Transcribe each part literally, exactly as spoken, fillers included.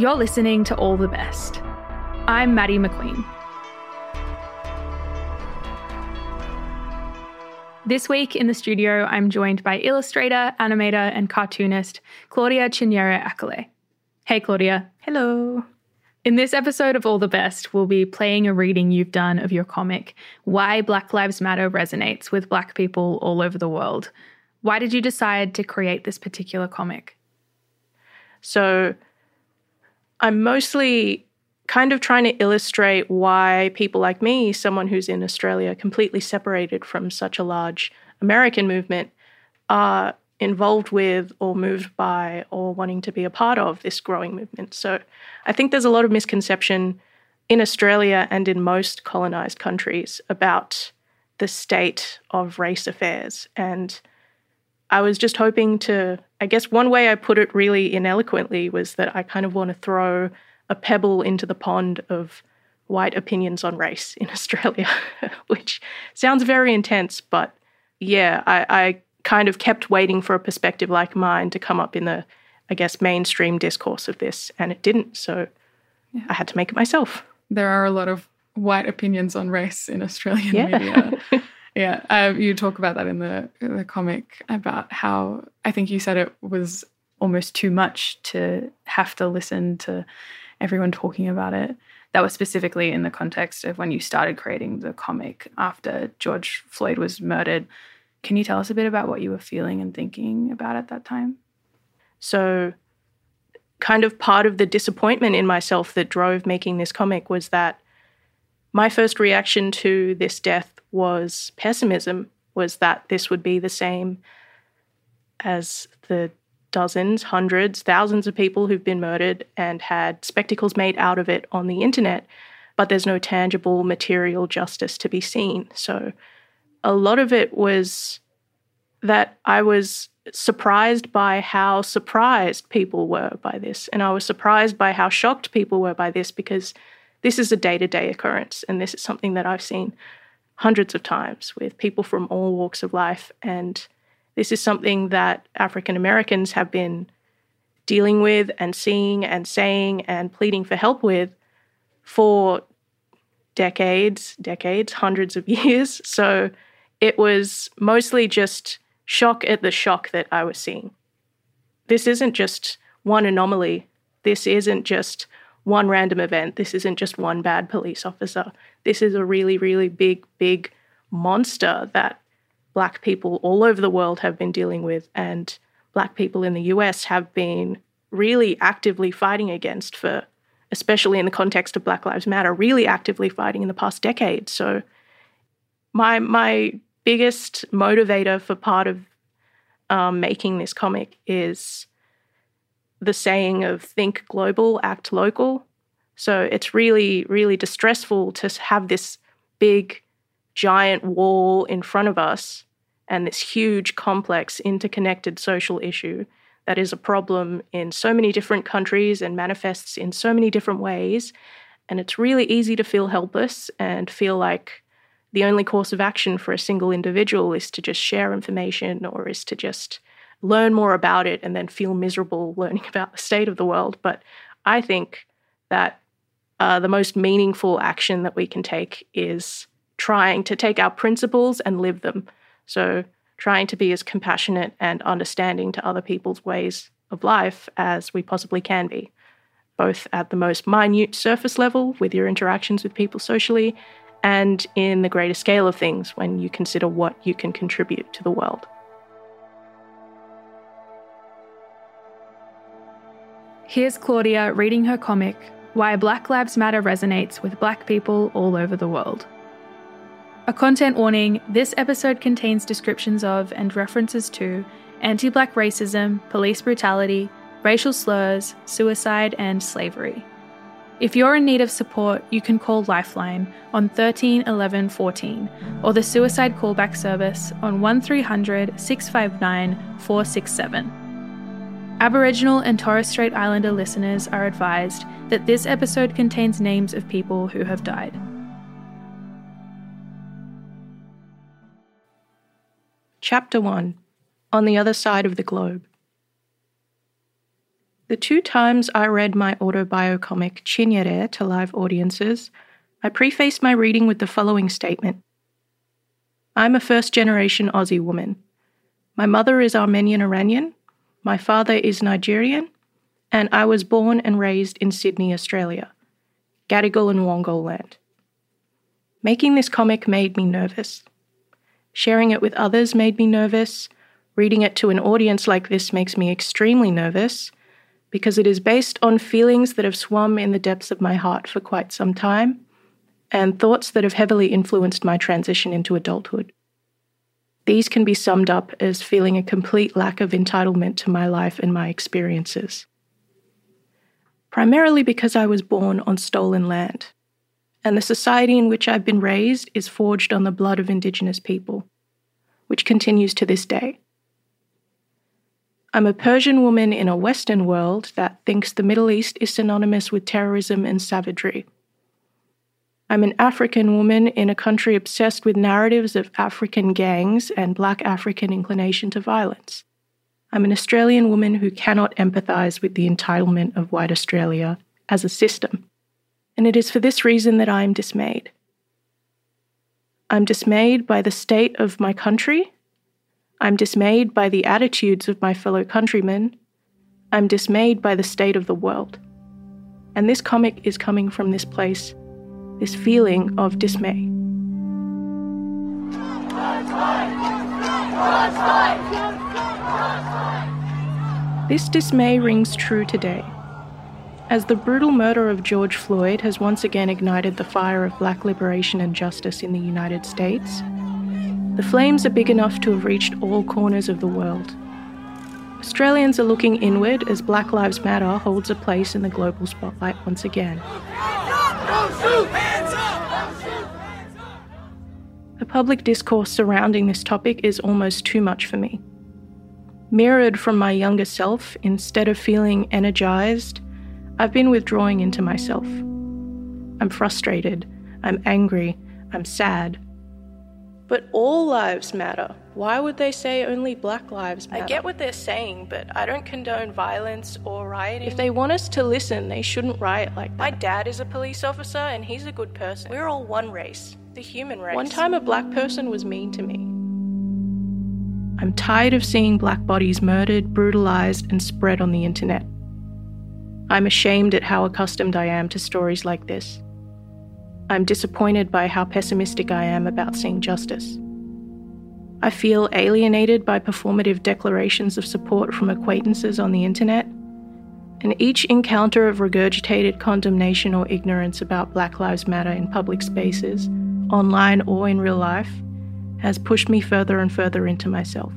You're listening to All the Best. I'm Maddie McQueen. This week in the studio, I'm joined by illustrator, animator, and cartoonist Claudia Chinyere Akale. Hey, Claudia. Hello. In this episode of All the Best, we'll be playing a reading you've done of your comic, Why Black Lives Matter Resonates with Black People All Over the World. Why did you decide to create this particular comic? So I'm mostly kind of trying to illustrate why people like me, someone who's in Australia, completely separated from such a large American movement, are involved with or moved by or wanting to be a part of this growing movement. So I think there's a lot of misconception in Australia and in most colonized countries about the state of race affairs. And I was just hoping to, I guess one way I put it really ineloquently was that I kind of want to throw a pebble into the pond of white opinions on race in Australia, which sounds very intense, but yeah, I, I kind of kept waiting for a perspective like mine to come up in the, I guess, mainstream discourse of this, and it didn't, so yeah. I had to make it myself. There are a lot of white opinions on race in Australian yeah. media. yeah, uh, you talk about that in the, the comic, about how I think you said it was almost too much to have to listen to everyone talking about it. That was specifically in the context of when you started creating the comic after George Floyd was murdered. Can you tell us a bit about what you were feeling and thinking about at that time? So kind of part of the disappointment in myself that drove making this comic was that my first reaction to this death was pessimism, was that this would be the same as the dozens, hundreds, thousands of people who've been murdered and had spectacles made out of it on the internet, but there's no tangible material justice to be seen. So a lot of it was that I was surprised by how surprised people were by this. And I was surprised by how shocked people were by this, because this is a day-to-day occurrence. And this is something that I've seen hundreds of times with people from all walks of life. And this is something that African Americans have been dealing with and seeing and saying and pleading for help with for decades, decades, hundreds of years. So it was mostly just shock at the shock that I was seeing. This isn't just one anomaly. This isn't just one random event. This isn't just one bad police officer. This is a really, really big, big monster that Black people all over the world have been dealing with, and Black people in the U S have been really actively fighting against for, especially in the context of Black Lives Matter, really actively fighting in the past decade. So my my biggest motivator for part of um, making this comic is the saying of think global, act local. So it's really, really distressful to have this big, giant wall in front of us and this huge, complex, interconnected social issue that is a problem in so many different countries and manifests in so many different ways. And it's really easy to feel helpless and feel like the only course of action for a single individual is to just share information or is to just learn more about it and then feel miserable learning about the state of the world. But I think that uh, the most meaningful action that we can take is trying to take our principles and live them. So trying to be as compassionate and understanding to other people's ways of life as we possibly can be, both at the most minute surface level with your interactions with people socially and in the greater scale of things when you consider what you can contribute to the world. Here's Claudia reading her comic, Why Black Lives Matter Resonates with Black People All Over the World. A content warning, this episode contains descriptions of and references to anti-Black racism, police brutality, racial slurs, suicide, and slavery. If you're in need of support, you can call Lifeline on thirteen eleven fourteen or the Suicide Callback Service on one three hundred six five nine four six seven. Aboriginal and Torres Strait Islander listeners are advised that this episode contains names of people who have died. Chapter one. On the Other Side of the Globe. The two times I read my autobiocomic Chinyere to live audiences, I prefaced my reading with the following statement. I'm a first-generation Aussie woman. My mother is Armenian-Iranian, my father is Nigerian, and I was born and raised in Sydney, Australia, Gadigal and Wongal land. Making this comic made me nervous. Sharing it with others made me nervous. Reading it to an audience like this makes me extremely nervous because it is based on feelings that have swum in the depths of my heart for quite some time and thoughts that have heavily influenced my transition into adulthood. These can be summed up as feeling a complete lack of entitlement to my life and my experiences. Primarily because I was born on stolen land, and the society in which I've been raised is forged on the blood of Indigenous people, which continues to this day. I'm a Persian woman in a Western world that thinks the Middle East is synonymous with terrorism and savagery. I'm an African woman in a country obsessed with narratives of African gangs and Black African inclination to violence. I'm an Australian woman who cannot empathise with the entitlement of white Australia as a system. And it is for this reason that I am dismayed. I'm dismayed by the state of my country. I'm dismayed by the attitudes of my fellow countrymen. I'm dismayed by the state of the world. And this comic is coming from this place, this feeling of dismay. This dismay rings true today, as the brutal murder of George Floyd has once again ignited the fire of Black liberation and justice in the United States. The flames are big enough to have reached all corners of the world. Australians are looking inward as Black Lives Matter holds a place in the global spotlight once again. The public discourse surrounding this topic is almost too much for me. Mirrored from my younger self, instead of feeling energized, I've been withdrawing into myself. I'm frustrated, I'm angry, I'm sad. But all lives matter. Why would they say only Black lives matter? I get what they're saying, but I don't condone violence or rioting. If they want us to listen, they shouldn't riot like that. My dad is a police officer and he's a good person. We're all one race, the human race. One time a Black person was mean to me. I'm tired of seeing Black bodies murdered, brutalized, and spread on the internet. I'm ashamed at how accustomed I am to stories like this. I'm disappointed by how pessimistic I am about seeing justice. I feel alienated by performative declarations of support from acquaintances on the internet, and each encounter of regurgitated condemnation or ignorance about Black Lives Matter in public spaces, online or in real life, has pushed me further and further into myself.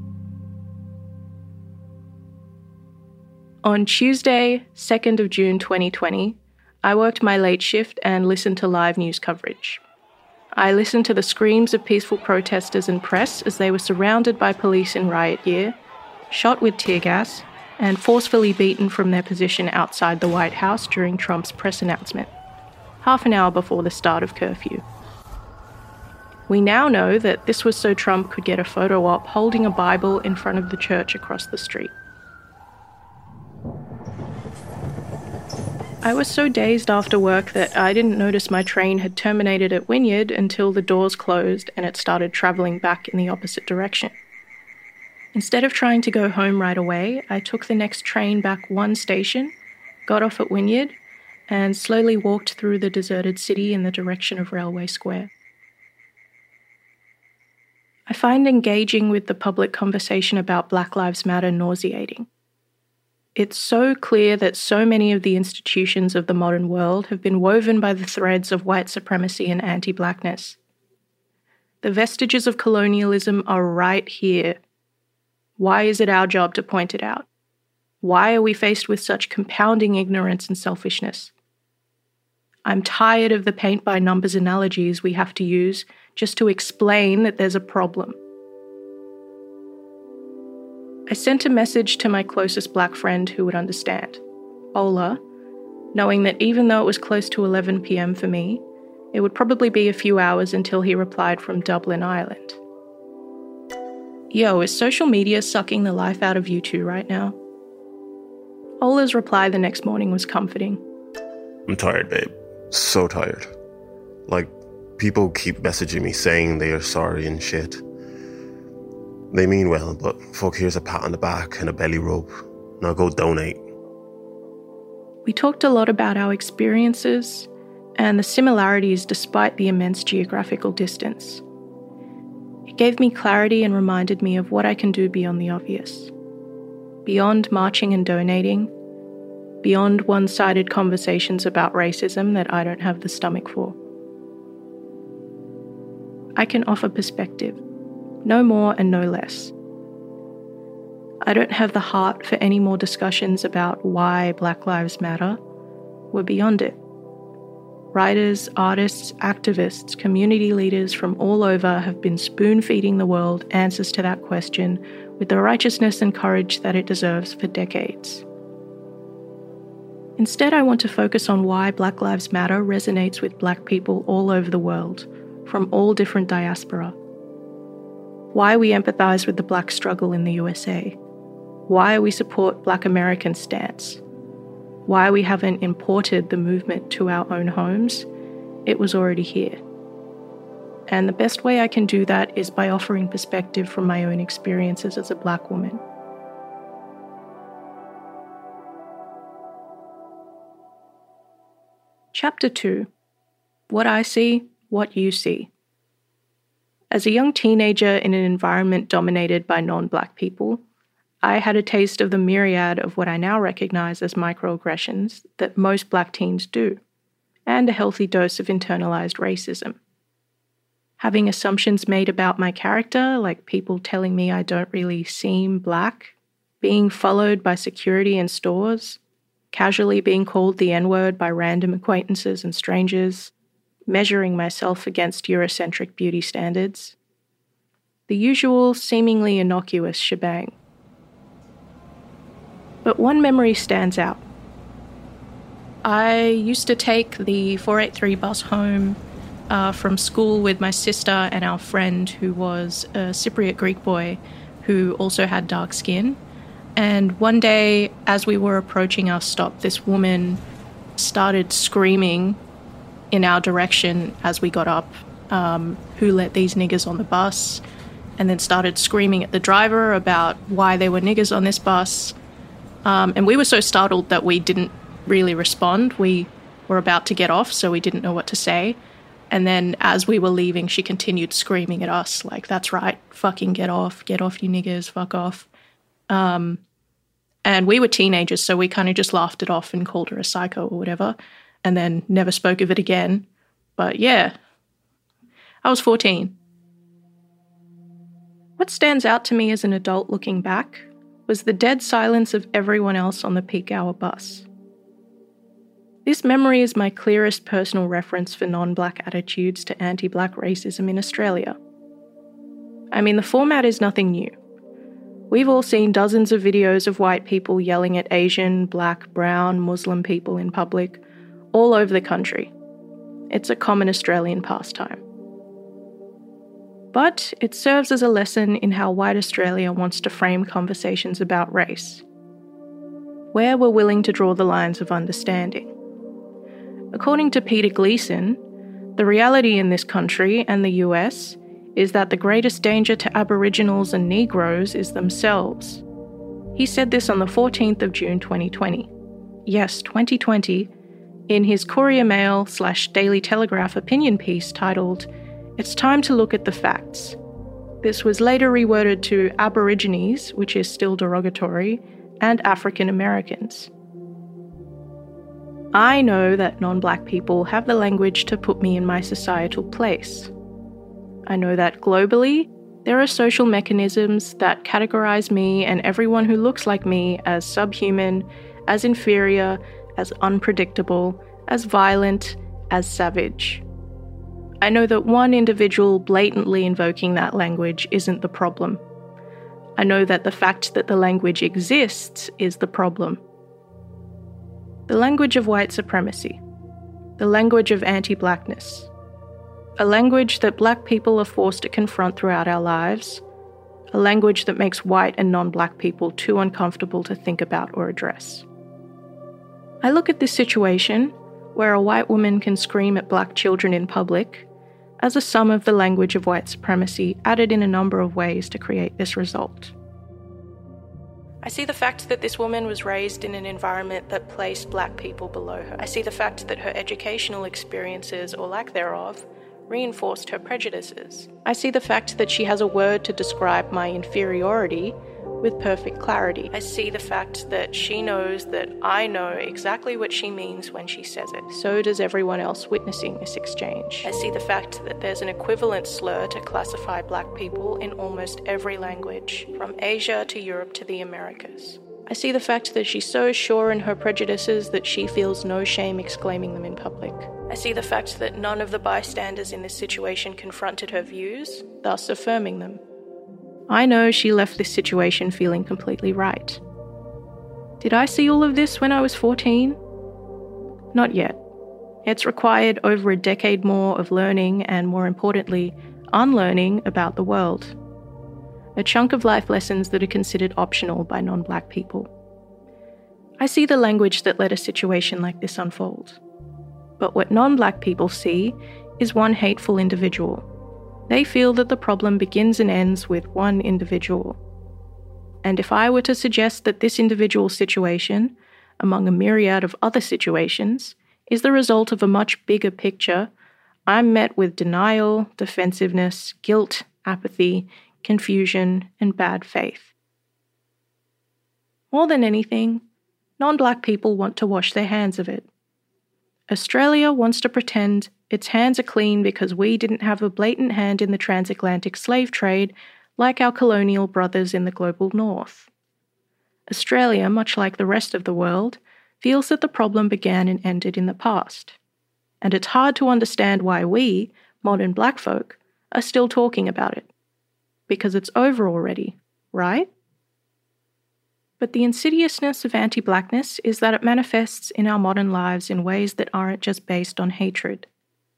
On Tuesday, second of June twenty twenty, I worked my late shift and listened to live news coverage. I listened to the screams of peaceful protesters and press as they were surrounded by police in riot gear, shot with tear gas, and forcefully beaten from their position outside the White House during Trump's press announcement, half an hour before the start of curfew. We now know that this was so Trump could get a photo op holding a Bible in front of the church across the street. I was so dazed after work that I didn't notice my train had terminated at Wynyard until the doors closed and it started travelling back in the opposite direction. Instead of trying to go home right away, I took the next train back one station, got off at Wynyard, and slowly walked through the deserted city in the direction of Railway Square. I find engaging with the public conversation about Black Lives Matter nauseating. It's so clear that so many of the institutions of the modern world have been woven by the threads of white supremacy and anti-Blackness. The vestiges of colonialism are right here. Why is it our job to point it out? Why are we faced with such compounding ignorance and selfishness? I'm tired of the paint-by-numbers analogies we have to use just to explain that there's a problem. I sent a message to my closest Black friend who would understand, Ola, knowing that even though it was close to eleven p.m. for me, it would probably be a few hours until he replied from Dublin, Ireland. Yo, is social media sucking the life out of you two right now? Ola's reply the next morning was comforting. I'm tired, babe. So tired. Like, people keep messaging me saying they are sorry and shit. They mean well, but fuck, here's a pat on the back and a belly rub. Now go donate. We talked a lot about our experiences and the similarities despite the immense geographical distance. It gave me clarity and reminded me of what I can do beyond the obvious. Beyond marching and donating, beyond one-sided conversations about racism that I don't have the stomach for. I can offer perspective, no more and no less. I don't have the heart for any more discussions about why Black Lives Matter. We're beyond it. Writers, artists, activists, community leaders from all over have been spoon-feeding the world answers to that question with the righteousness and courage that it deserves for decades. Instead, I want to focus on why Black Lives Matter resonates with Black people all over the world, from all different diaspora. Why we empathise with the Black struggle in the U S A. Why we support Black American stance. Why we haven't imported the movement to our own homes. It was already here. And the best way I can do that is by offering perspective from my own experiences as a Black woman. Chapter two. What I see, what you see. As a young teenager in an environment dominated by non-Black people, I had a taste of the myriad of what I now recognise as microaggressions that most Black teens do, and a healthy dose of internalised racism. Having assumptions made about my character, like people telling me I don't really seem Black, being followed by security in stores, casually being called the N-word by random acquaintances and strangers, measuring myself against Eurocentric beauty standards. The usual, seemingly innocuous shebang. But one memory stands out. I used to take the four eighty-three bus home uh, from school with my sister and our friend who was a Cypriot Greek boy who also had dark skin. And one day, as we were approaching our stop, this woman started screaming in our direction as we got up, um, who let these niggers on the bus, and then started screaming at the driver about why there were niggers on this bus. Um, and we were so startled that we didn't really respond. We were about to get off, so we didn't know what to say. And then as we were leaving, she continued screaming at us, like, that's right, fucking get off, get off, you niggers, fuck off. Um, and we were teenagers, so we kind of just laughed it off and called her a psycho or whatever, and then never spoke of it again. But yeah, I was fourteen. What stands out to me as an adult looking back was the dead silence of everyone else on the peak hour bus. This memory is my clearest personal reference for non-Black attitudes to anti-Black racism in Australia. I mean, the format is nothing new. We've all seen dozens of videos of white people yelling at Asian, Black, brown, Muslim people in public, all over the country. It's a common Australian pastime. But it serves as a lesson in how white Australia wants to frame conversations about race, where we're willing to draw the lines of understanding. According to Peter Gleeson, the reality in this country and the U S is that the greatest danger to Aboriginals and Negroes is themselves. He said this on the fourteenth of June twenty twenty. Yes, twenty twenty, in his Courier Mail slash Daily Telegraph opinion piece titled, "It's time to look at the facts." This was later reworded to Aborigines, which is still derogatory, and African Americans. I know that non-Black people have the language to put me in my societal place. I know that globally, there are social mechanisms that categorize me and everyone who looks like me as subhuman, as inferior, as unpredictable, as violent, as savage. I know that one individual blatantly invoking that language isn't the problem. I know that the fact that the language exists is the problem. The language of white supremacy. The language of anti-Blackness. A language that Black people are forced to confront throughout our lives. A language that makes white and non-Black people too uncomfortable to think about or address. I look at this situation, where a white woman can scream at black children in public, as a sum of the language of white supremacy added in a number of ways to create this result. I see the fact that this woman was raised in an environment that placed black people below her. I see the fact that her educational experiences, or lack thereof, reinforced her prejudices. I see the fact that she has a word to describe my inferiority with perfect clarity. I see the fact that she knows that I know exactly what she means when she says it. So does everyone else witnessing this exchange. I see the fact that there's an equivalent slur to classify black people in almost every language, from Asia to Europe to the Americas. I see the fact that she's so sure in her prejudices that she feels no shame exclaiming them in public. I see the fact that none of the bystanders in this situation confronted her views, thus affirming them. I know she left this situation feeling completely right. Did I see all of this when I was fourteen? Not yet. It's required over a decade more of learning and, more importantly, unlearning about the world. A chunk of life lessons that are considered optional by non-black people. I see the language that let a situation like this unfold. But what non-black people see is one hateful individual. They feel that the problem begins and ends with one individual. And if I were to suggest that this individual situation, among a myriad of other situations, is the result of a much bigger picture, I'm met with denial, defensiveness, guilt, apathy, confusion, and bad faith. More than anything, non-black people want to wash their hands of it. Australia wants to pretend its hands are clean because we didn't have a blatant hand in the transatlantic slave trade like our colonial brothers in the global north. Australia, much like the rest of the world, feels that the problem began and ended in the past. And it's hard to understand why we, modern black folk, are still talking about it. Because it's over already, right? But the insidiousness of anti-blackness is that it manifests in our modern lives in ways that aren't just based on hatred.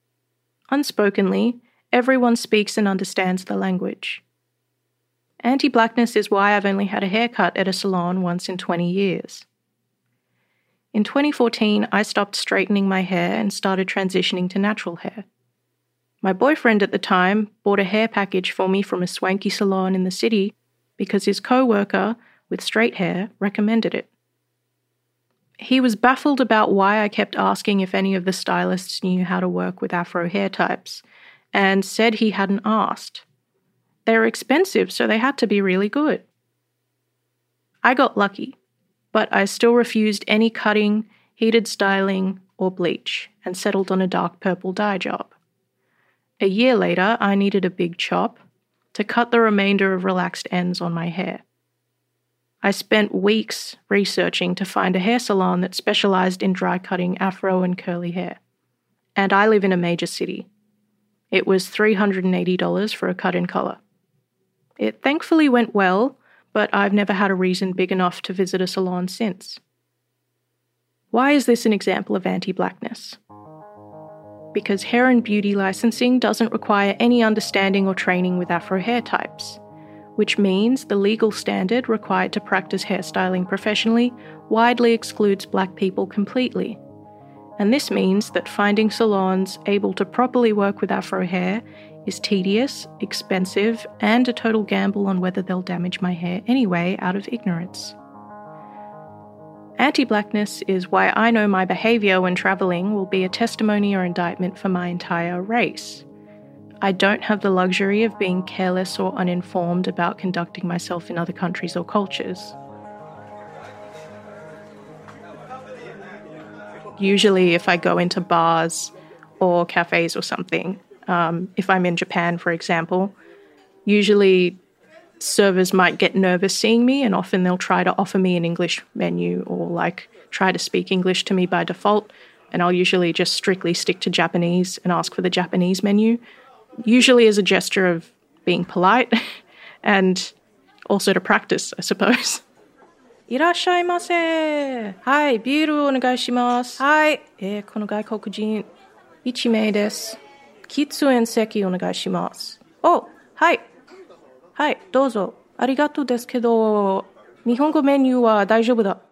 Unspokenly, everyone speaks and understands the language. Anti-blackness is why I've only had a haircut at a salon once in twenty years. In twenty fourteen, I stopped straightening my hair and started transitioning to natural hair. My boyfriend at the time bought a hair package for me from a swanky salon in the city because his co-worker with straight hair recommended it. He was baffled about why I kept asking if any of the stylists knew how to work with afro hair types, and said he hadn't asked. They were expensive, so they had to be really good. I got lucky, but I still refused any cutting, heated styling, or bleach, and settled on a dark purple dye job. A year later, I needed a big chop to cut the remainder of relaxed ends on my hair. I spent weeks researching to find a hair salon that specialized in dry cutting afro and curly hair. And I live in a major city. It was three hundred eighty dollars for a cut in color. It thankfully went well, but I've never had a reason big enough to visit a salon since. Why is this an example of anti-blackness? Because hair and beauty licensing doesn't require any understanding or training with afro hair types, which means the legal standard required to practice hairstyling professionally widely excludes black people completely. And this means that finding salons able to properly work with afro hair is tedious, expensive, and a total gamble on whether they'll damage my hair anyway out of ignorance. Anti-blackness is why I know my behaviour when travelling will be a testimony or indictment for my entire race. I don't have the luxury of being careless or uninformed about conducting myself in other countries or cultures. Usually if I go into bars or cafes or something, um, if I'm in Japan, for example, usually servers might get nervous seeing me, and often they'll try to offer me an English menu or like try to speak English to me by default, and I'll usually just strictly stick to Japanese and ask for the Japanese menu, usually as a gesture of being polite and also to practice, I suppose. いらっしゃいませ。はい、ビールお願いします。はい、えー、この外国人いち名です。喫煙席お願いします。お、はい。はい、どうぞ。ありがとうですけど、日本語メニューは大丈夫だ。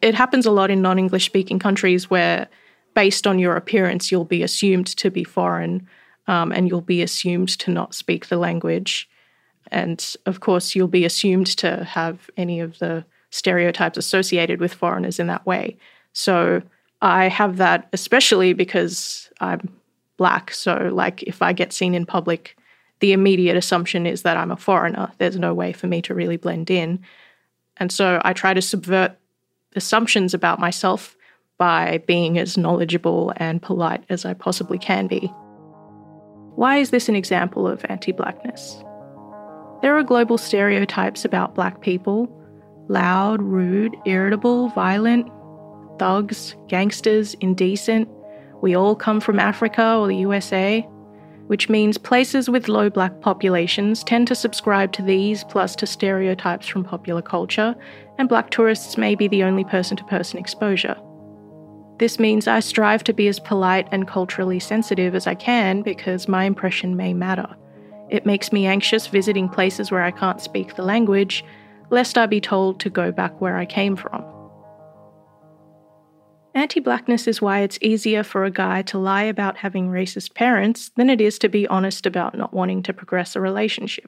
it happens a lot in non-English speaking countries where based on your appearance, you'll be assumed to be foreign, um, and you'll be assumed to not speak the language. And of course, you'll be assumed to have any of the stereotypes associated with foreigners in that way. So I have that especially because I'm Black. So like if I get seen in public, the immediate assumption is that I'm a foreigner. There's no way for me to really blend in. And so I try to subvert assumptions about myself by being as knowledgeable and polite as I possibly can be. Why is this an example of anti-Blackness? There are global stereotypes about Black people: loud, rude, irritable, violent, thugs, gangsters, indecent. We all come from Africa or the U S A, which means places with low Black populations tend to subscribe to these plus to stereotypes from popular culture, and Black tourists may be the only person-to-person exposure. This means I strive to be as polite and culturally sensitive as I can because my impression may matter. It makes me anxious visiting places where I can't speak the language, lest I be told to go back where I came from. Anti-Blackness is why it's easier for a guy to lie about having racist parents than it is to be honest about not wanting to progress a relationship.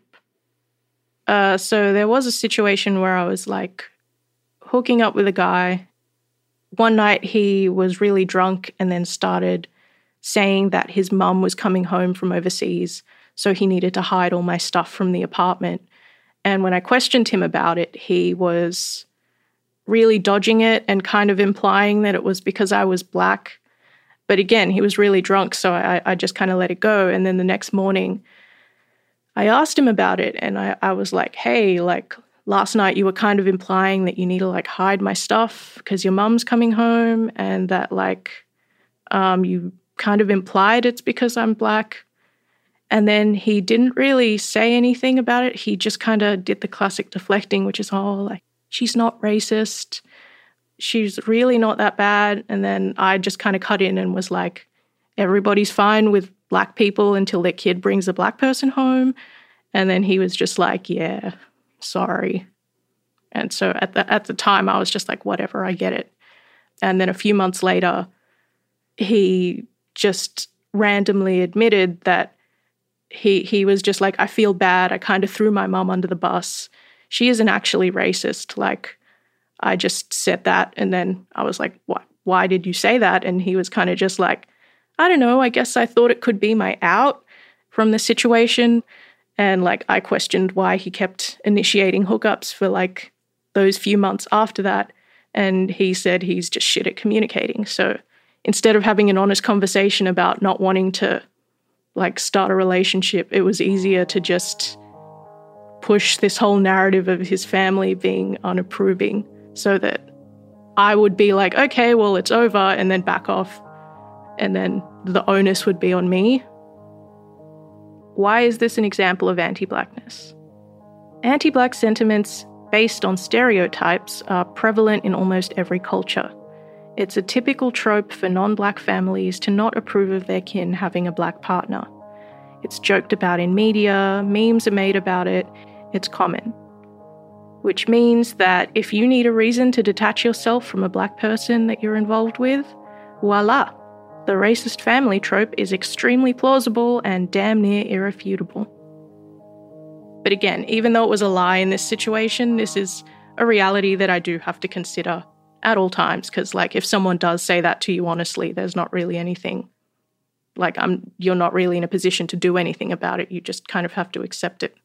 Uh, so there was a situation where I was like hooking up with a guy. One night he was really drunk and then started saying that his mum was coming home from overseas, so he needed to hide all my stuff from the apartment. And when I questioned him about it, he was really dodging it and kind of implying that it was because I was Black. But again, he was really drunk, so I, I just kind of let it go. And then the next morning, I asked him about it, and I, I was like, hey, like, last night you were kind of implying that you need to, like, hide my stuff because your mum's coming home, and that, like, um, you kind of implied it's because I'm Black. And then he didn't really say anything about it. He just kind of did the classic deflecting, which is, oh, like, she's not racist. She's really not that bad. And then I just kind of cut in and was like, everybody's fine with Black people until their kid brings a Black person home. And then he was just like, yeah, sorry. And so at the, at the time, I was just like, whatever, I get it. And then a few months later, he just randomly admitted that he he was just like, I feel bad. I kind of threw my mum under the bus. She isn't actually racist. Like, I just said that. And then I was like, what? Why did you say that? And he was kind of just like, I don't know. I guess I thought it could be my out from the situation. And like, I questioned why he kept initiating hookups for like those few months after that. And he said he's just shit at communicating. So instead of having an honest conversation about not wanting to like start a relationship, it was easier to just push this whole narrative of his family being unapproving so that I would be like, okay, well, it's over, and then back off. And then the onus would be on me. Why is this an example of anti-Blackness? Anti-Black sentiments based on stereotypes are prevalent in almost every culture. It's a typical trope for non-Black families to not approve of their kin having a Black partner. It's joked about in media, memes are made about it, it's common. Which means that if you need a reason to detach yourself from a Black person that you're involved with, voila, the racist family trope is extremely plausible and damn near irrefutable. But again, even though it was a lie in this situation, this is a reality that I do have to consider at all times, because like if someone does say that to you honestly, there's not really anything, like I'm, you're not really in a position to do anything about it. You just kind of have to accept it.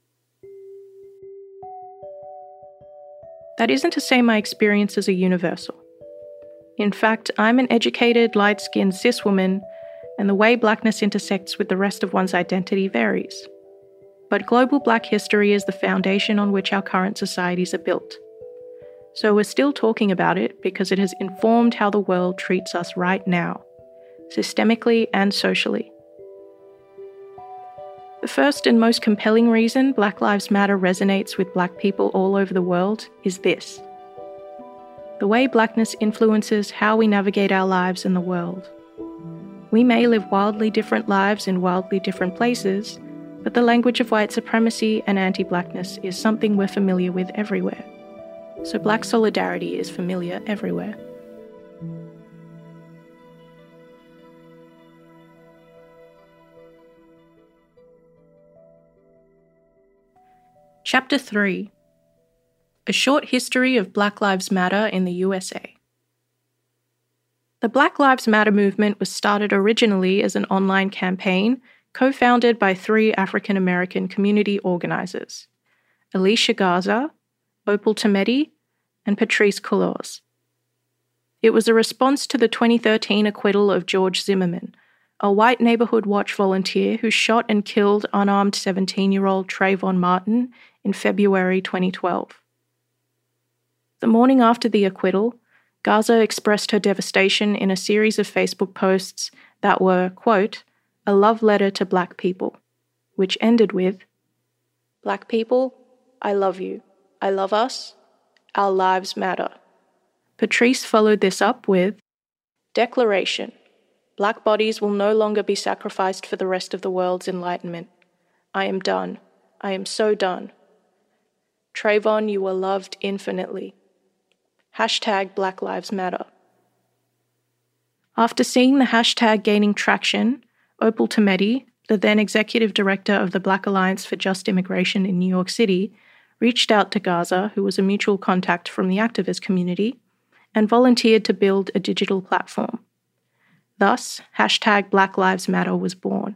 That isn't to say my experiences are universal. In fact, I'm an educated, light-skinned cis woman, and the way Blackness intersects with the rest of one's identity varies. But global Black history is the foundation on which our current societies are built. So we're still talking about it because it has informed how the world treats us right now, systemically and socially. The first and most compelling reason Black Lives Matter resonates with Black people all over the world is this: the way Blackness influences how we navigate our lives in the world. We may live wildly different lives in wildly different places, but the language of white supremacy and anti-Blackness is something we're familiar with everywhere. so Black solidarity is familiar everywhere. Chapter three. A short history of Black Lives Matter in the U S A. The Black Lives Matter movement was started originally as an online campaign co-founded by three African American community organizers, Alicia Garza, Opal Tometi, and Patrisse Cullors. It was a response to the twenty thirteen acquittal of George Zimmerman, a white neighborhood watch volunteer who shot and killed unarmed seventeen-year-old Trayvon Martin in February twenty twelve. The morning after the acquittal, Garza expressed her devastation in a series of Facebook posts that were, quote, a love letter to Black people, which ended with, Black people, I love you. I love us. Our lives matter. Patrisse followed this up with, Declaration. Black bodies will no longer be sacrificed for the rest of the world's enlightenment. I am done. I am so done. Trayvon, you were loved infinitely. Hashtag Black Lives Matter. After seeing the hashtag gaining traction, Opal Tometi, the then executive director of the Black Alliance for Just Immigration in New York City, reached out to Garza, who was a mutual contact from the activist community, and volunteered to build a digital platform. Thus, hashtag Black Lives Matter was born.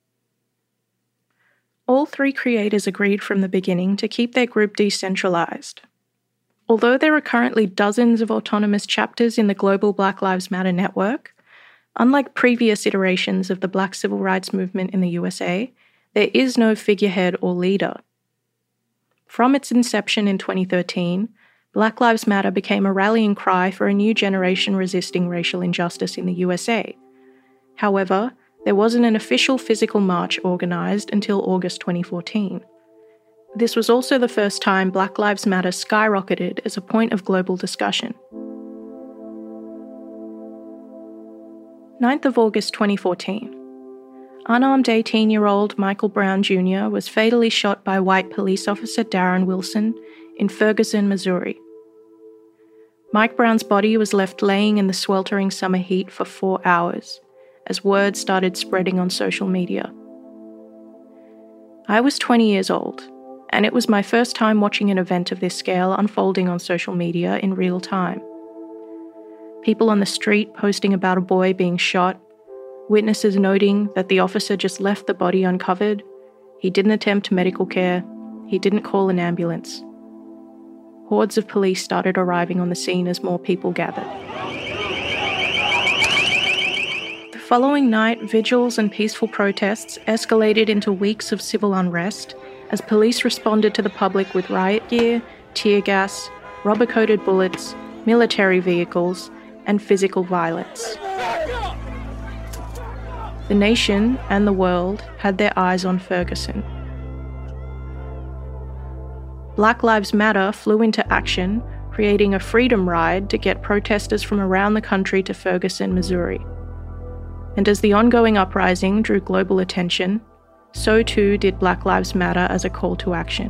All three creators agreed from the beginning to keep their group decentralized. Although there are currently dozens of autonomous chapters in the global Black Lives Matter network, unlike previous iterations of the Black civil rights movement in the U S A, there is no figurehead or leader. From its inception in twenty thirteen, Black Lives Matter became a rallying cry for a new generation resisting racial injustice in the U S A. However, there wasn't an official physical march organised until August twenty fourteen. This was also the first time Black Lives Matter skyrocketed as a point of global discussion. ninth of August twenty fourteen. Unarmed eighteen-year-old Michael Brown Junior was fatally shot by white police officer Darren Wilson in Ferguson, Missouri. Mike Brown's body was left laying in the sweltering summer heat for four hours, as word started spreading on social media. I was twenty years old, and it was my first time watching an event of this scale unfolding on social media in real time. People on the street posting about a boy being shot, witnesses noting that the officer just left the body uncovered, he didn't attempt medical care, he didn't call an ambulance. Hordes of police started arriving on the scene as more people gathered. The following night, vigils and peaceful protests escalated into weeks of civil unrest as police responded to the public with riot gear, tear gas, rubber-coated bullets, military vehicles, and physical violence. The nation and the world had their eyes on Ferguson. Black Lives Matter flew into action, creating a freedom ride to get protesters from around the country to Ferguson, Missouri. And as the ongoing uprising drew global attention, so too did Black Lives Matter as a call to action.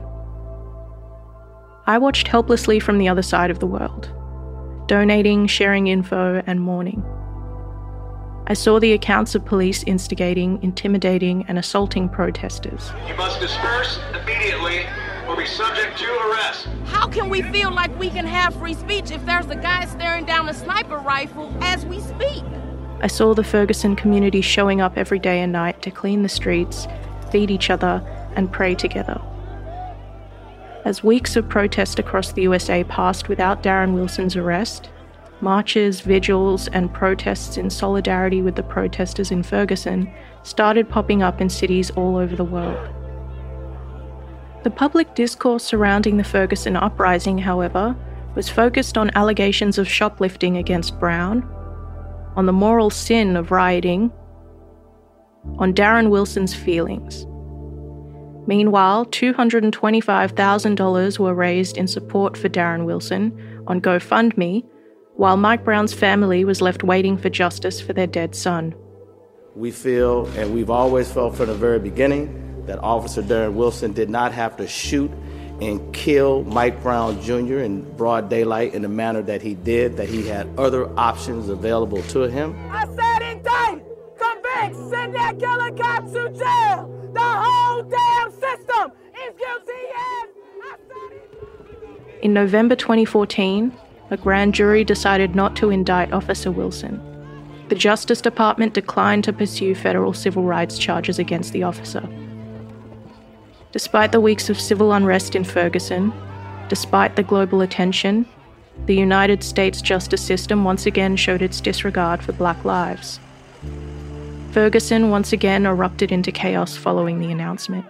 I watched helplessly from the other side of the world, donating, sharing info, and mourning. I saw the accounts of police instigating, intimidating, and assaulting protesters. You must disperse immediately or be subject to arrest. How can we feel like we can have free speech if there's a guy staring down a sniper rifle as we speak? I saw the Ferguson community showing up every day and night to clean the streets, feed each other, and pray together. As weeks of protest across the U S A passed without Darren Wilson's arrest, marches, vigils, and protests in solidarity with the protesters in Ferguson started popping up in cities all over the world. The public discourse surrounding the Ferguson uprising, however, was focused on allegations of shoplifting against Brown, on the moral sin of rioting, on Darren Wilson's feelings. Meanwhile, two hundred twenty-five thousand dollars were raised in support for Darren Wilson on GoFundMe, while Mike Brown's family was left waiting for justice for their dead son. We feel, and we've always felt from the very beginning, that Officer Darren Wilson did not have to shoot and kill Mike Brown Junior in broad daylight in the manner that he did, that he had other options available to him. I said indict, convict, send that killer cop to jail. The whole damn system is guilty as I said it. In November twenty fourteen, a grand jury decided not to indict Officer Wilson. The Justice Department declined to pursue federal civil rights charges against the officer. Despite the weeks of civil unrest in Ferguson, despite the global attention, the United States justice system once again showed its disregard for Black lives. Ferguson once again erupted into chaos following the announcement.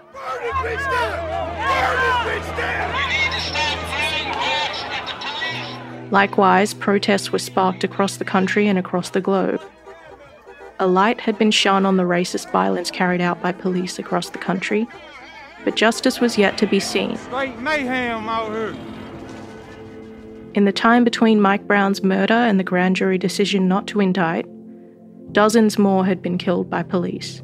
Likewise, protests were sparked across the country and across the globe. A light had been shone on the racist violence carried out by police across the country, but justice was yet to be seen. Straight mayhem out here. In the time between Mike Brown's murder and the grand jury decision not to indict, dozens more had been killed by police.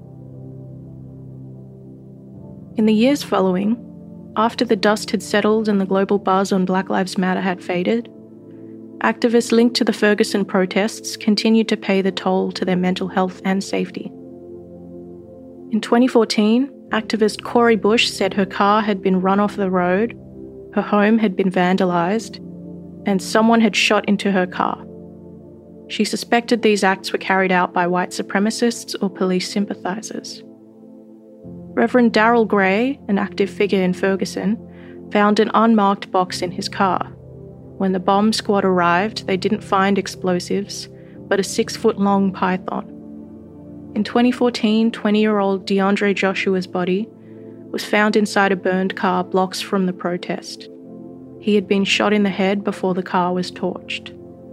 In the years following, after the dust had settled and the global buzz on Black Lives Matter had faded, activists linked to the Ferguson protests continued to pay the toll to their mental health and safety. In twenty fourteen, activist Cori Bush said her car had been run off the road, her home had been vandalised, and someone had shot into her car. She suspected these acts were carried out by white supremacists or police sympathisers. Reverend Darrell Gray, an active figure in Ferguson, found an unmarked box in his car. When the bomb squad arrived, they didn't find explosives, but a six-foot-long python. In twenty fourteen, twenty-year-old DeAndre Joshua's body was found inside a burned car blocks from the protest. He had been shot in the head before the car was torched.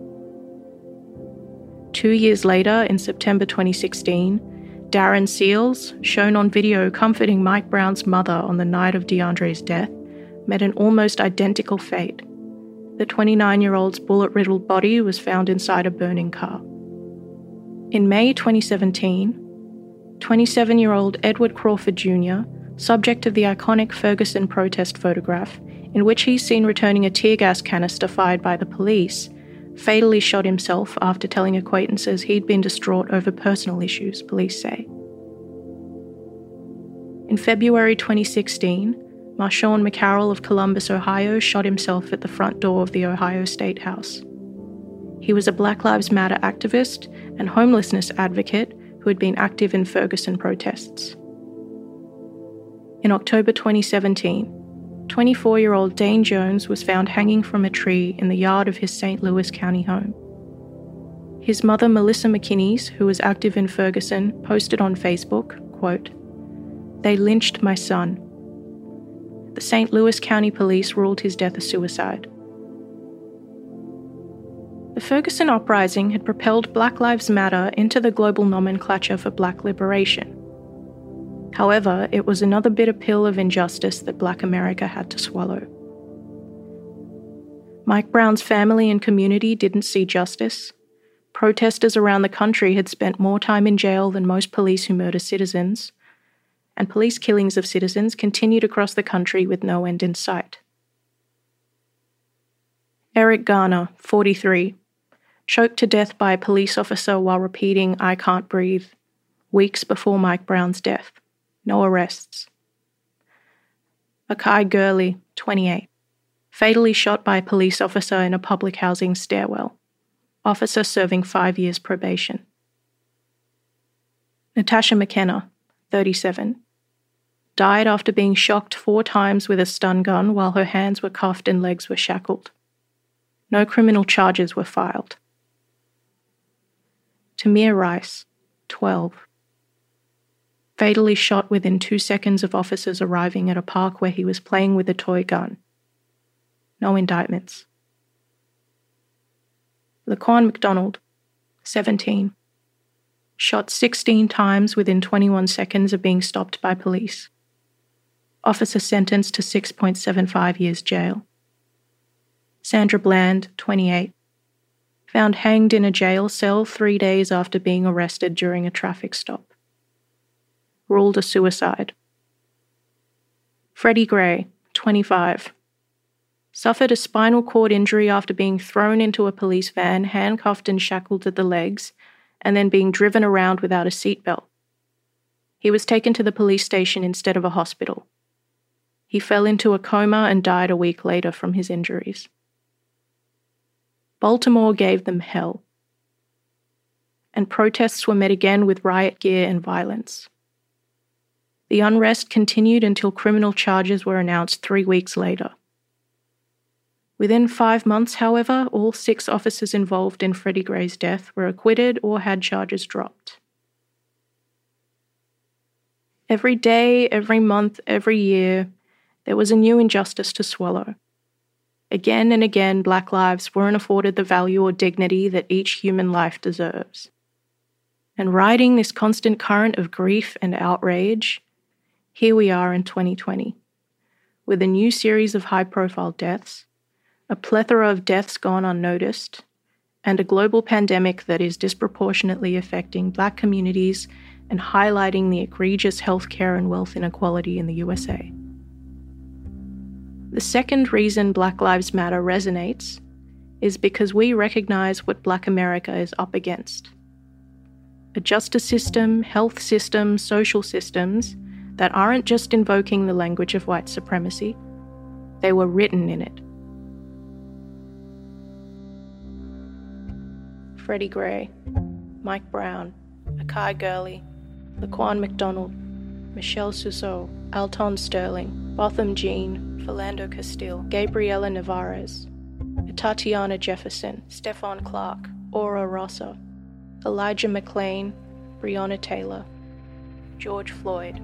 Two years later, in September twenty sixteen, Darren Seals, shown on video comforting Mike Brown's mother on the night of DeAndre's death, met an almost identical fate. The twenty-nine-year-old's bullet-riddled body was found inside a burning car. In May twenty seventeen, twenty-seven-year-old Edward Crawford Junior, subject of the iconic Ferguson protest photograph, in which he's seen returning a tear gas canister fired by the police, fatally shot himself after telling acquaintances he'd been distraught over personal issues, police say. In February twenty sixteen, Marshawn McCarroll of Columbus, Ohio, shot himself at the front door of the Ohio State House. He was a Black Lives Matter activist and homelessness advocate who had been active in Ferguson protests. In October twenty seventeen, twenty-four-year-old Dane Jones was found hanging from a tree in the yard of his Saint Louis County home. His mother, Melissa McKinney, who was active in Ferguson, posted on Facebook, quote, "They lynched my son. The Saint Louis County Police ruled his death a suicide." The Ferguson uprising had propelled Black Lives Matter into the global nomenclature for Black liberation. However, it was another bitter pill of injustice that Black America had to swallow. Mike Brown's family and community didn't see justice. Protesters around the country had spent more time in jail than most police who murder citizens, and police killings of citizens continued across the country with no end in sight. Eric Garner, forty-three, choked to death by a police officer while repeating "I can't breathe," weeks before Mike Brown's death. No arrests. Akai Gurley, twenty-eight, fatally shot by a police officer in a public housing stairwell. Officer serving five years probation. Natasha McKenna, thirty-seven, died after being shocked four times with a stun gun while her hands were cuffed and legs were shackled. No criminal charges were filed. Tamir Rice, twelve, fatally shot within two seconds of officers arriving at a park where he was playing with a toy gun. No indictments. Laquan McDonald, seventeen, shot sixteen times within twenty-one seconds of being stopped by police. Officer sentenced to six point seven five years jail. Sandra Bland, twenty-eight, found hanged in a jail cell three days after being arrested during a traffic stop. Ruled a suicide. Freddie Gray, twenty-five. Suffered a spinal cord injury after being thrown into a police van, handcuffed and shackled at the legs, and then being driven around without a seatbelt. He was taken to the police station instead of a hospital. He fell into a coma and died a week later from his injuries. Baltimore gave them hell. And protests were met again with riot gear and violence. The unrest continued until criminal charges were announced three weeks later. Within five months, however, all six officers involved in Freddie Gray's death were acquitted or had charges dropped. Every day, every month, every year, there was a new injustice to swallow. Again and again, Black lives weren't afforded the value or dignity that each human life deserves. And riding this constant current of grief and outrage, here we are in twenty twenty, with a new series of high-profile deaths, a plethora of deaths gone unnoticed, and a global pandemic that is disproportionately affecting Black communities and highlighting the egregious healthcare and wealth inequality in the U S A. The second reason Black Lives Matter resonates is because we recognize what Black America is up against. A justice system, health system, social systems that aren't just invoking the language of white supremacy, they were written in it. Freddie Gray, Mike Brown, Akai Gurley, Laquan McDonald, Michelle Sousa, Alton Sterling, Botham Jean, Philando Castile, Gabriela Navarez, Tatiana Jefferson, Stephon Clark, Ora Rossa, Elijah McClain, Breonna Taylor, George Floyd.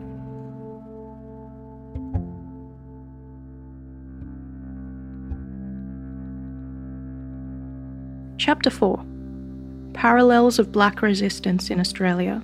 Chapter four. Parallels of Black Resistance in Australia.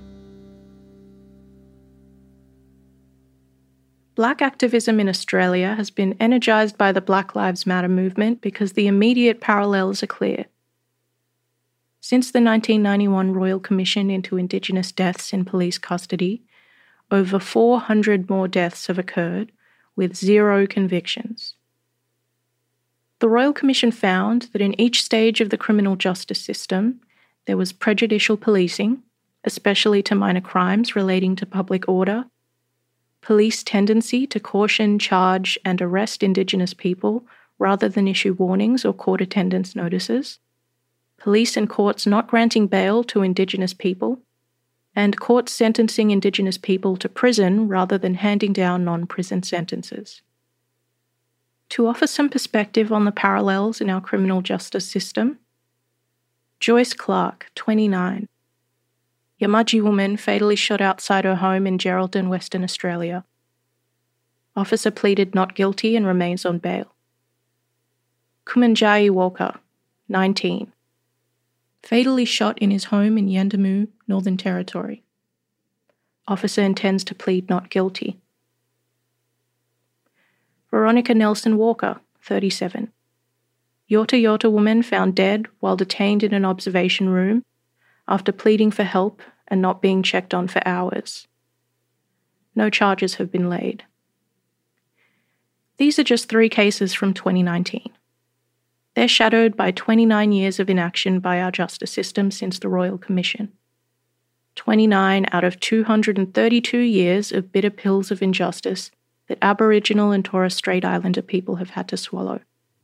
Black activism in Australia has been energised by the Black Lives Matter movement because the immediate parallels are clear. Since the nineteen ninety-one Royal Commission into Indigenous deaths in police custody, over four hundred more deaths have occurred, with zero convictions. The Royal Commission found that in each stage of the criminal justice system, there was prejudicial policing, especially to minor crimes relating to public order, police tendency to caution, charge, and arrest Indigenous people rather than issue warnings or court attendance notices, police and courts not granting bail to Indigenous people, and courts sentencing Indigenous people to prison rather than handing down non-prison sentences. To offer some perspective on the parallels in our criminal justice system, Joyce Clark, twenty-nine, Yamadji woman fatally shot outside her home in Geraldton, Western Australia. Officer pleaded not guilty and remains on bail. Kumanjayi Walker, nineteen, fatally shot in his home in Yandamu, Northern Territory. Officer intends to plead not guilty. Veronica Nelson Walker, thirty-seven. Yorta Yorta woman found dead while detained in an observation room after pleading for help and not being checked on for hours. No charges have been laid. These are just three cases from twenty nineteen. They're shadowed by twenty-nine years of inaction by our justice system since the Royal Commission. twenty-nine out of two hundred thirty-two years of bitter pills of injustice that Aboriginal and Torres Strait Islander people have had to swallow.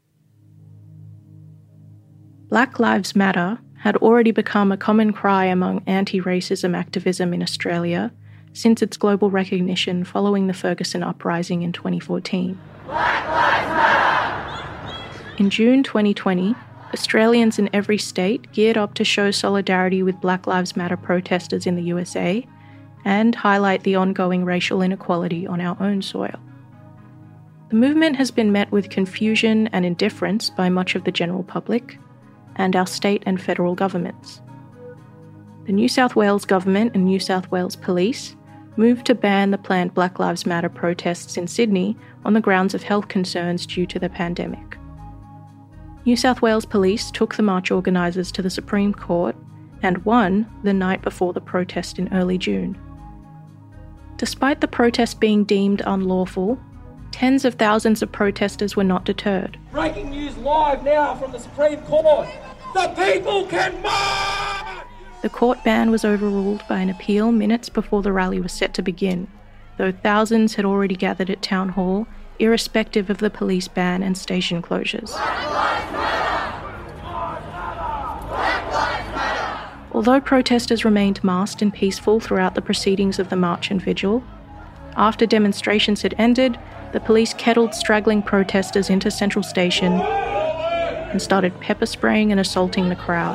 Black Lives Matter had already become a common cry among anti-racism activism in Australia since its global recognition following the Ferguson uprising in twenty fourteen. Black Lives Matter! In June twenty twenty, Australians in every state geared up to show solidarity with Black Lives Matter protesters in the U S A and highlight the ongoing racial inequality on our own soil. The movement has been met with confusion and indifference by much of the general public and our state and federal governments. The New South Wales Government and New South Wales Police moved to ban the planned Black Lives Matter protests in Sydney on the grounds of health concerns due to the pandemic. New South Wales Police took the march organisers to the Supreme Court and won the night before the protest in early June. Despite the protest being deemed unlawful, tens of thousands of protesters were not deterred. Breaking news live now from the Supreme Court. The people can march! The court ban was overruled by an appeal minutes before the rally was set to begin, though thousands had already gathered at Town Hall, irrespective of the police ban and station closures. Black Lives Matter! Black Lives Matter! Although protesters remained masked and peaceful throughout the proceedings of the march and vigil, after demonstrations had ended, the police kettled straggling protesters into Central Station and started pepper spraying and assaulting the crowd.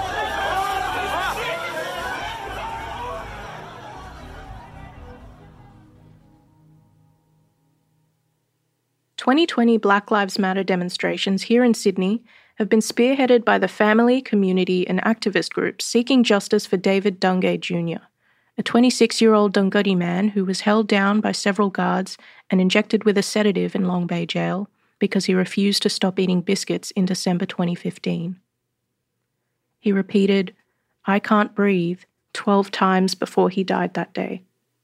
twenty twenty Black Lives Matter demonstrations here in Sydney have been spearheaded by the family, community and activist groups seeking justice for David Dungay Junior, a twenty-six-year-old Dunghutti man who was held down by several guards and injected with a sedative in Long Bay Jail because he refused to stop eating biscuits in December twenty fifteen. He repeated, "I can't breathe," twelve times before he died that day.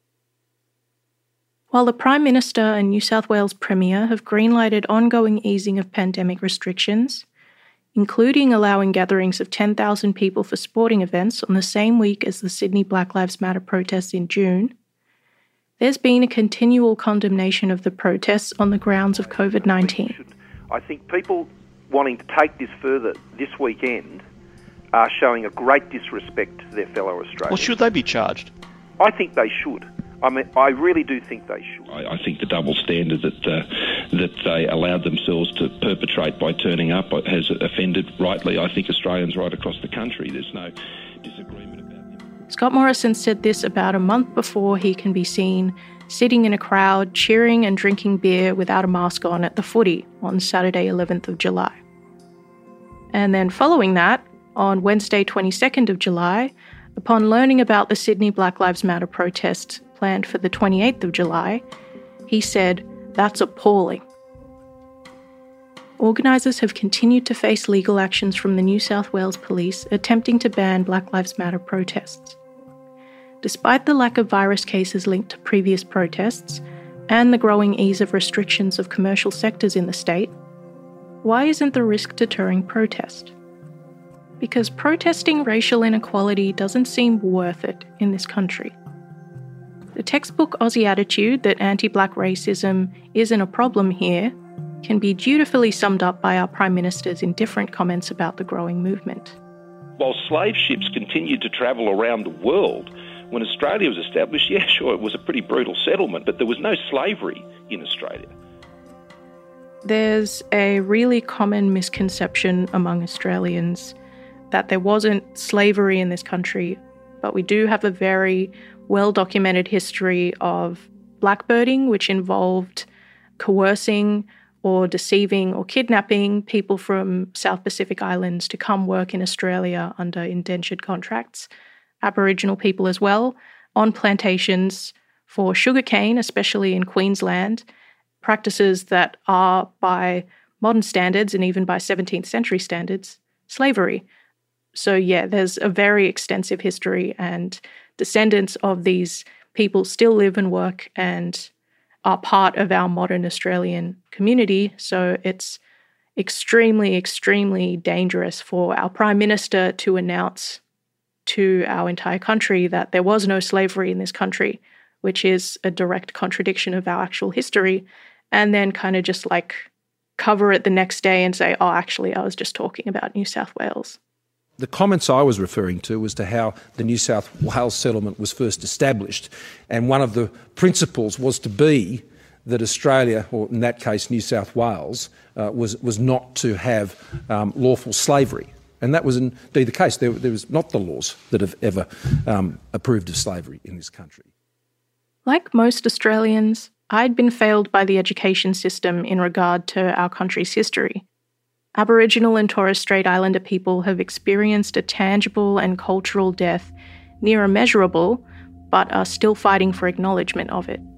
While the Prime Minister and New South Wales Premier have greenlighted ongoing easing of pandemic restrictions, including allowing gatherings of ten thousand people for sporting events on the same week as the Sydney Black Lives Matter protests in June, there's been a continual condemnation of the protests on the grounds of COVID nineteen. I think people wanting to take this further this weekend are showing a great disrespect to their fellow Australians. Well, should they be charged? I think they should. I mean, I really do think they should. I, I think the double standard that uh, that they allowed themselves to perpetrate by turning up has offended, rightly, I think, Australians right across the country. There's no disagreement about it. Scott Morrison said this about a month before he can be seen sitting in a crowd, cheering and drinking beer without a mask on at the footy on Saturday, eleventh of July. And then following that, on Wednesday, twenty-second of July, upon learning about the Sydney Black Lives Matter protests planned for the twenty-eighth of July, he said, "That's appalling." Organisers have continued to face legal actions from the New South Wales Police attempting to ban Black Lives Matter protests. Despite the lack of virus cases linked to previous protests and the growing ease of restrictions of commercial sectors in the state, why isn't the risk deterring protest? Because protesting racial inequality doesn't seem worth it in this country. The textbook Aussie attitude that anti-black racism isn't a problem here can be dutifully summed up by our Prime Ministers in different comments about the growing movement. While slave ships continued to travel around the world, when Australia was established, yeah, sure, it was a pretty brutal settlement, but there was no slavery in Australia. There's a really common misconception among Australians that there wasn't slavery in this country, but we do have a very well-documented history of blackbirding, which involved coercing or deceiving or kidnapping people from South Pacific Islands to come work in Australia under indentured contracts, Aboriginal people as well, on plantations for sugarcane, especially in Queensland, practices that are, by modern standards and even by seventeenth century standards, slavery. So yeah, there's a very extensive history, and descendants of these people still live and work and are part of our modern Australian community. So it's extremely, extremely dangerous for our Prime Minister to announce to our entire country that there was no slavery in this country, which is a direct contradiction of our actual history, and then kind of just like cover it the next day and say, oh, actually, I was just talking about New South Wales. The comments I was referring to was to how the New South Wales settlement was first established, and one of the principles was to be that Australia, or in that case New South Wales, uh, was was not to have um, lawful slavery, and that was indeed the case. There, there was not the laws that have ever um, approved of slavery in this country. Like most Australians, I'd been failed by the education system in regard to our country's history. Aboriginal and Torres Strait Islander people have experienced a tangible and cultural death near immeasurable, but are still fighting for acknowledgement of it.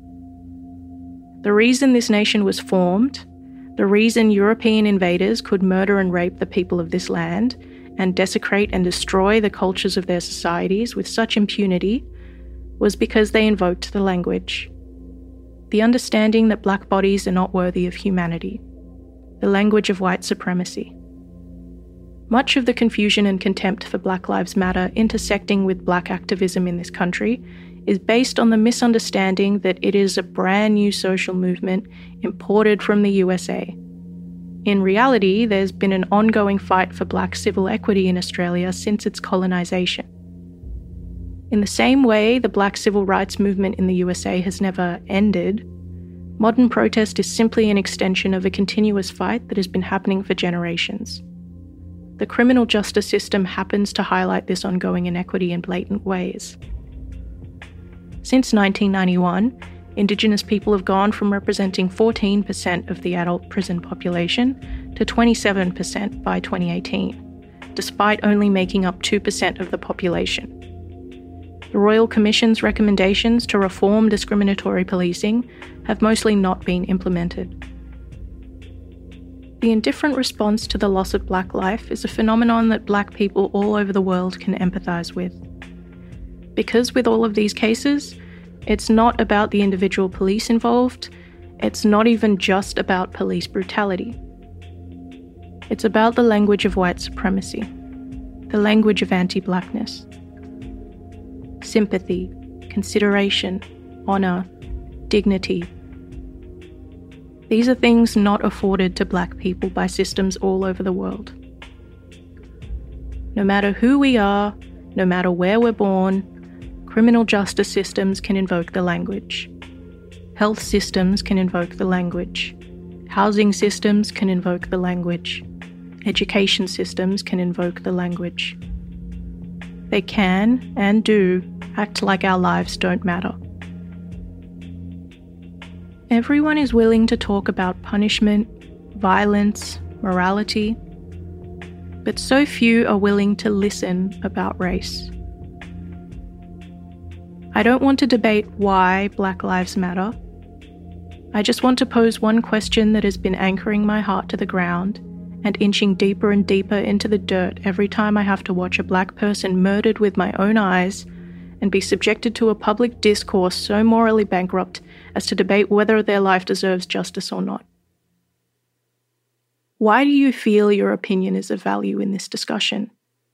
The reason this nation was formed, the reason European invaders could murder and rape the people of this land and desecrate and destroy the cultures of their societies with such impunity, was because they invoked the language. the understanding that black bodies are not worthy of humanity, the language of white supremacy. Much of the confusion and contempt for Black Lives Matter intersecting with black activism in this country is based on the misunderstanding that it is a brand new social movement imported from the U S A. In reality, there's been an ongoing fight for black civil equity in Australia since its colonisation. In the same way the black civil rights movement in the U S A has never ended, modern protest is simply an extension of a continuous fight that has been happening for generations. The criminal justice system happens to highlight this ongoing inequity in blatant ways. Since nineteen ninety-one, Indigenous people have gone from representing fourteen percent of the adult prison population to twenty-seven percent by twenty eighteen, despite only making up two percent of the population. The Royal Commission's recommendations to reform discriminatory policing have mostly not been implemented. The indifferent response to the loss of black life is a phenomenon that black people all over the world can empathise with. Because with all of these cases, it's not about the individual police involved, it's not even just about police brutality. It's about the language of white supremacy, the language of anti-blackness. Sympathy, consideration, honour, dignity. These are things not afforded to black people by systems all over the world. No matter who we are, no matter where we're born, criminal justice systems can invoke the language. Health systems can invoke the language. Housing systems can invoke the language. Education systems can invoke the language. They can, and do, act like our lives don't matter. Everyone is willing to talk about punishment, violence, morality, but so few are willing to listen about race. I don't want to debate why Black Lives Matter. I just want to pose one question that has been anchoring my heart to the ground and inching deeper and deeper into the dirt every time I have to watch a black person murdered with my own eyes and be subjected to a public discourse so morally bankrupt as to debate whether their life deserves justice or not. Why do you feel your opinion is of value in this discussion?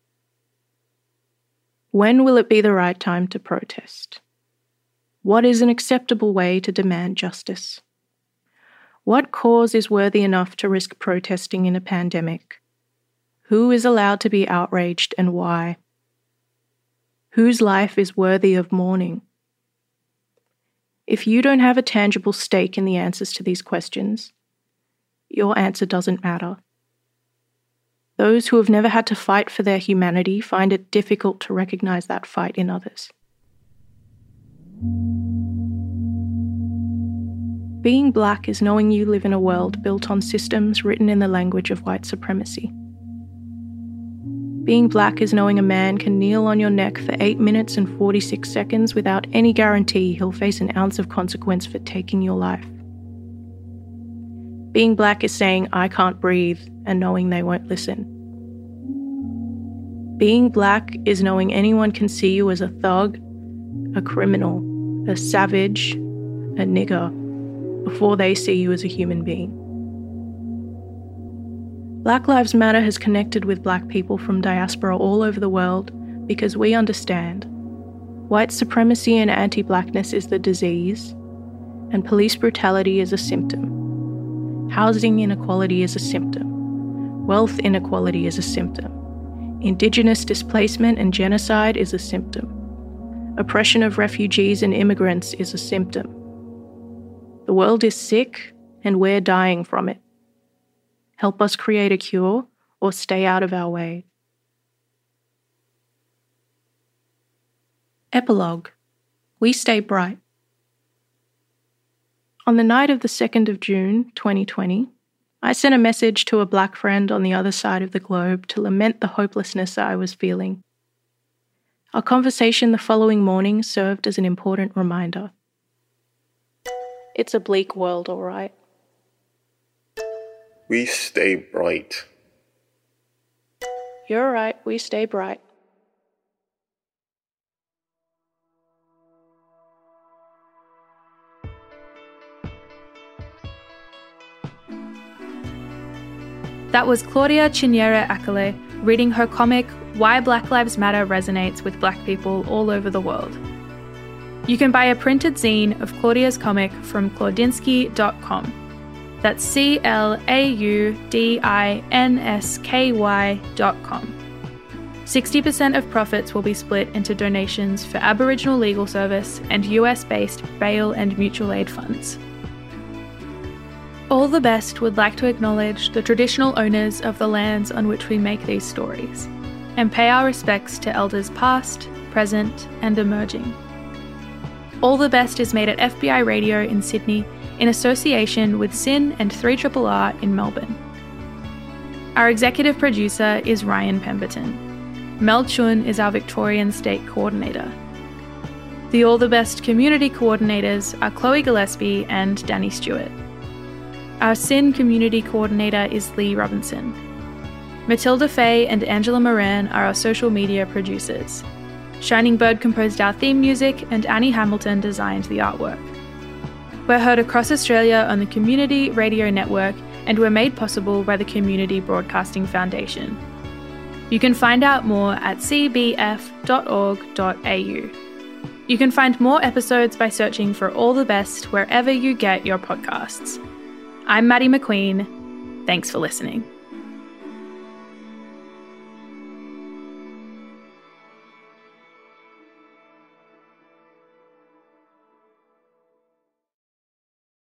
When will it be the right time to protest? What is an acceptable way to demand justice? What cause is worthy enough to risk protesting in a pandemic? Who is allowed to be outraged and why? Whose life is worthy of mourning? If you don't have a tangible stake in the answers to these questions, your answer doesn't matter. Those who have never had to fight for their humanity find it difficult to recognize that fight in others. Being black is knowing you live in a world built on systems written in the language of white supremacy. Being black is knowing a man can kneel on your neck for eight minutes and forty-six seconds without any guarantee he'll face an ounce of consequence for taking your life. Being black is saying, I can't breathe, and knowing they won't listen. Being black is knowing anyone can see you as a thug, a criminal, a savage, a nigger, before they see you as a human being. Black Lives Matter has connected with black people from diaspora all over the world because we understand white supremacy and anti-blackness is the disease, and police brutality is a symptom. Housing inequality is a symptom. Wealth inequality is a symptom. Indigenous displacement and genocide is a symptom. Oppression of refugees and immigrants is a symptom. The world is sick, and we're dying from it. Help us create a cure, or stay out of our way. Epilogue. We stay bright. On the night of the second of June, twenty twenty, I sent a message to a black friend on the other side of the globe to lament the hopelessness I was feeling. Our conversation the following morning served as an important reminder. It's a bleak world, all right. We stay bright. You're right, we stay bright. That was Claudia Chinyere Akale reading her comic Why Black Lives Matter Resonates with Black People All Over the World. You can buy a printed zine of Claudia's comic from claudinsky dot com. That's C L A U D I N S K Y dot com. sixty percent of profits will be split into donations for Aboriginal Legal Service and U S-based bail and mutual aid funds. All the Best would like to acknowledge the traditional owners of the lands on which we make these stories, and pay our respects to elders past, present, and emerging. All the Best is made at F B I Radio in Sydney in association with S Y N and three R R R in Melbourne. Our executive producer is Ryan Pemberton. Mel Chun is our Victorian State Coordinator. The All the Best community coordinators are Chloe Gillespie and Danny Stewart. Our S Y N community coordinator is Lee Robinson. Matilda Fay and Angela Moran are our social media producers. Shining Bird composed our theme music and Annie Hamilton designed the artwork. We're heard across Australia on the Community Radio Network and we're made possible by the Community Broadcasting Foundation. You can find out more at c b f dot org dot a u. You can find more episodes by searching for All the Best wherever you get your podcasts. I'm Maddie McQueen. Thanks for listening.